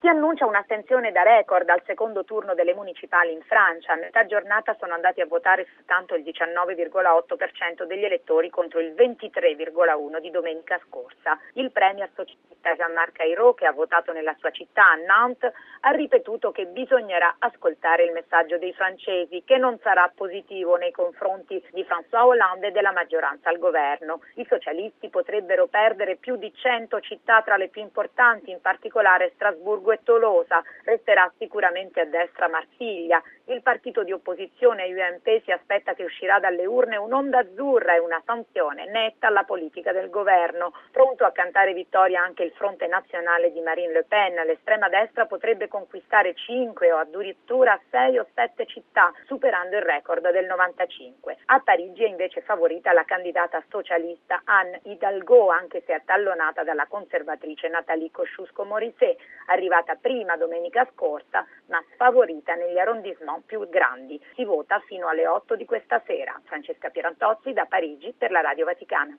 Si annuncia un'astensione da record al secondo turno delle municipali in Francia. A metà giornata sono andati a votare soltanto il 19,8% degli elettori contro il 23,1% di domenica scorsa. Il premier socialista Jean-Marc Ayrault, che ha votato nella sua città, a Nantes, ha ripetuto che bisognerà ascoltare il messaggio dei francesi, che non sarà positivo nei confronti di François Hollande e della maggioranza al governo. I socialisti potrebbero perdere più di 100 città tra le più importanti, in particolare Strasburgo e Tolosa. Resterà sicuramente a destra Marsiglia. Il partito di opposizione UMP si aspetta che uscirà dalle urne un'onda azzurra e una sanzione netta alla politica del governo. Pronto a cantare vittoria anche il Fronte Nazionale di Marine Le Pen. L'estrema destra potrebbe conquistare 5 o addirittura 6 o 7 città, superando il record del 95. A Parigi è invece favorita la candidata socialista Anne Hidalgo, anche se attallonata dalla conservatrice Nathalie Kosciusko-Morizet, arrivata prima domenica scorsa, ma sfavorita negli arrondissement più grandi. Si vota fino alle 8 di questa sera. Francesca Pierantozzi da Parigi per la Radio Vaticana.